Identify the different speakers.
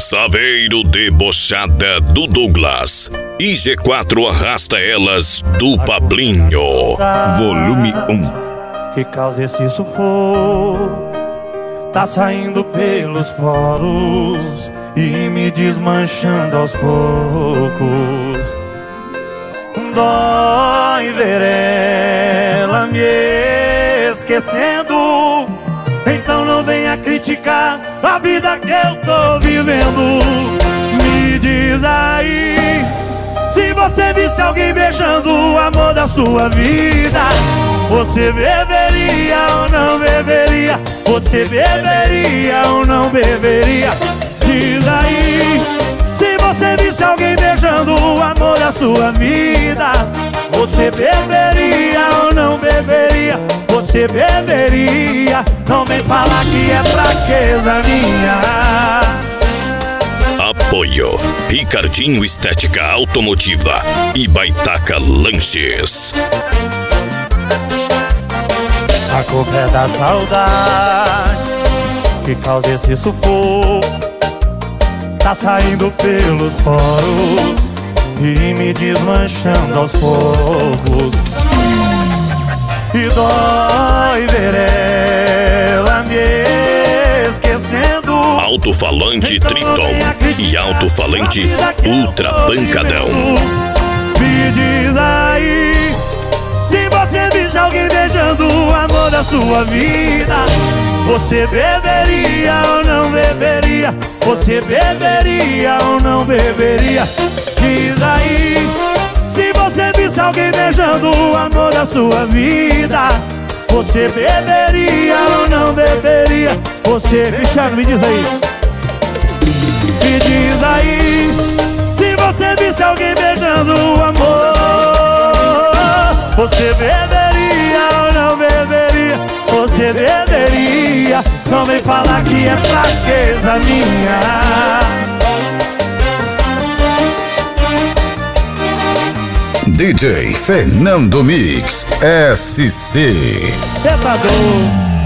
Speaker 1: Saveiro debochada do Douglas e G4 arrasta elas do Pablinho. Volume 1.
Speaker 2: Que causa esse sufoco, tá saindo pelos poros e me desmanchando aos poucos. Dói ver ela me esquecendo, então não venha criticar a vida que eu tô vivendo. Me diz aí, se você visse alguém beijando o amor da sua vida, você beberia ou não beberia? Você beberia ou não beberia? Diz aí, se você visse alguém beijando o amor da sua vida, você beberia ou não beberia? Você beberia? Não vem falar que é fraqueza minha.
Speaker 1: Apoio Ricardinho Estética Automotiva e Baitaca Lanches.
Speaker 2: A culpa é da saudade que causa esse sufoco, tá saindo pelos poros e me desmanchando aos poucos. E dói ver ela me esquecendo.
Speaker 1: Alto-falante Triton e alto-falante Ultra Pancadão.
Speaker 2: Me diz aí, se você visse alguém beijando o amor da sua vida, você beberia ou não beberia? Você beberia ou não beberia? Diz aí, se você visse alguém beijando o amor da sua vida, você beberia ou não beberia? Você, Cristiano, me diz aí. Me diz aí, se você visse alguém beijando o amor, você beberia ou não beberia? Você beberia? Não vem falar que é fraqueza minha.
Speaker 3: DJ Fernando Mix SC.
Speaker 2: Cê tá doido?